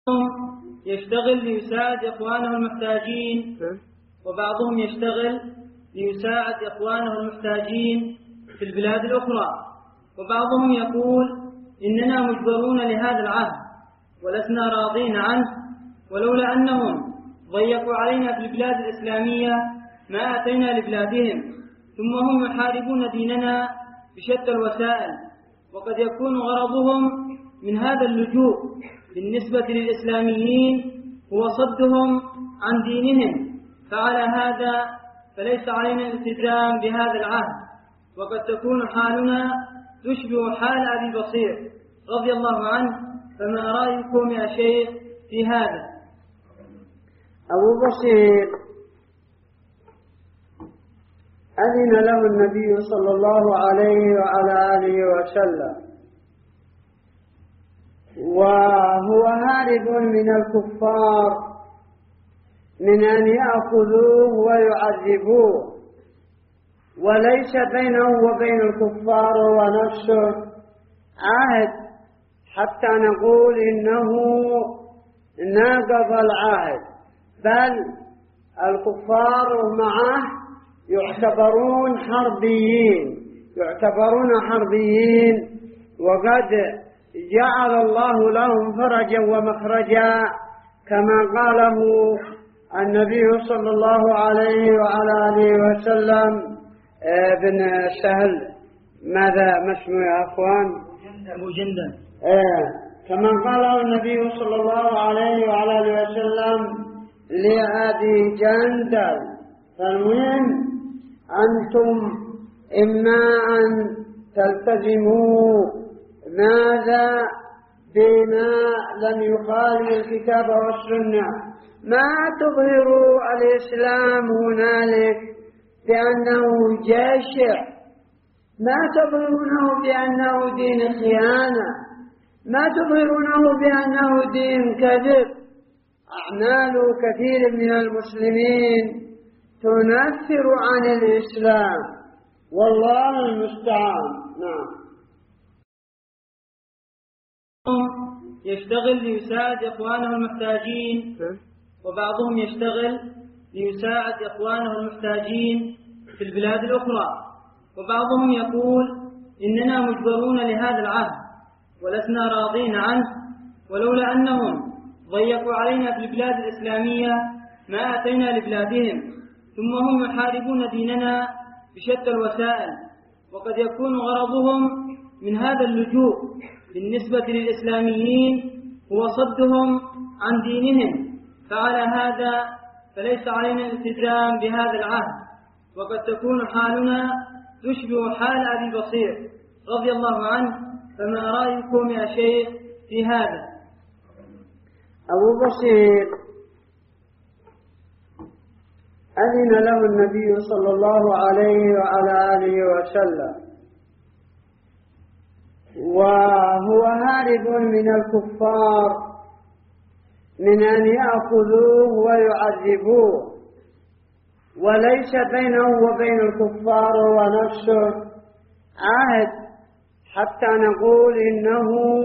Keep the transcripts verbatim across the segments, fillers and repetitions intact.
يشتغل ليساعد إخوانه المحتاجين، وبعضهم يشتغل ليساعد إخوانه المحتاجين في البلاد الأخرى، وبعضهم يقول إننا مجبرون لهذا العهد ولسنا راضين عنه، ولولا أنهم ضيقوا علينا في البلاد الإسلامية ما أتينا لبلادهم، ثم هم يحاربون ديننا بشتى الوسائل، وقد يكون غرضهم من هذا اللجوء بالنسبة للإسلاميين هو صدهم عن دينهم، فعلى هذا فليس علينا الالتزام بهذا العهد، وقد تكون حالنا تشبه حال أبي بصير رضي الله عنه، فما رأيكم يا شيخ في هذا؟ أبو بصير أذن له النبي صلى الله عليه وعلى آله وسلم، وهو هارب من الكفار من أن يأخذوه ويعذبوه، وليس بينه وبين الكفار ونفسه عهد حتى نقول إنه ناقض العهد، بل الكفار معه يعتبرون حربيين يعتبرون حربيين وقد جعل الله لهم فرجا ومخرجا كما قاله النبي صلى الله عليه وعلى آله وسلم. ابن سهل ماذا ما اسمه يا أخوان؟ أبو جندل. آه. كما قاله النبي صلى الله عليه وعلى آله وسلم لأبي جندل. فالمهم أنتم إما أن تلتزموا ماذا بما لم يخالف الكتاب والسنة، ما تظهروا الإسلام هنالك بأنه جاشع، ما تظهرونه بأنه دين خيانة، ما تظهرونه بأنه دين كذب. أعمال كثير من المسلمين تنفر عن الإسلام، والله المستعان. نعم. يشتغل ليساعد إخوانه المحتاجين، وبعضهم يشتغل ليساعد إخوانه المحتاجين في البلاد الأخرى، وبعضهم يقول إننا مجبرون لهذا العهد ولسنا راضين عنه، ولولا أنهم ضيقوا علينا في البلاد الإسلامية ما أتينا لبلادهم، ثم هم يحاربون ديننا بشتى الوسائل، وقد يكون غرضهم من هذا اللجوء بالنسبة للإسلاميين هو صدهم عن دينهم، فعلى هذا فليس علينا الالتزام بهذا العهد، وقد تكون حالنا تشبه حال أبي بصير رضي الله عنه، فما رأيكم يا شيخ في هذا؟ أبو بصير أذن له النبي صلى الله عليه وعلى آله وسلم، وهو هارب من الكفار من أن يأخذوه ويعذبوه، وليس بينه وبين الكفار ونفسه عهد حتى نقول إنه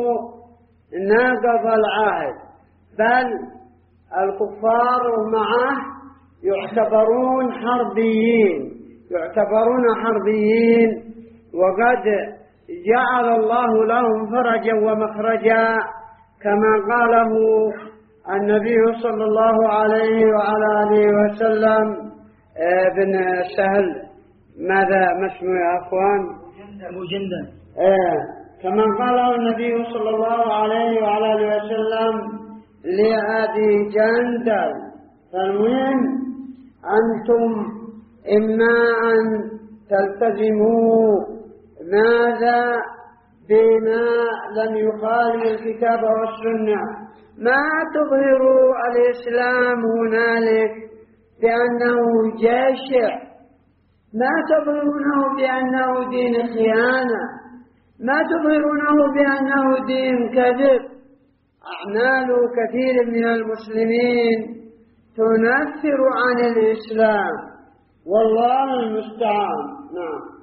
ناقض العهد، بل الكفار معه يعتبرون حربيين يعتبرون حربيين وقد جعل الله لهم فرجا ومخرجا كما قاله النبي صلى الله عليه وعلى آله وسلم. ابن سهل ماذا ما اسمه يا أخوان؟ أبو جندل. آه. كما قاله النبي صلى الله عليه وعلى آله وسلم لأبي جندل. فالمهم أنتم إما أن تلتزموا ماذا بما لم يخالف الكتاب والسنة، ما تظهروا الإسلام هنالك بأنه جاشع، ما تظهرونه بأنه دين خيانة، ما تظهرونه بأنه دين كذب. أعمال كثير من المسلمين تنفر عن الإسلام، والله المستعان. نعم.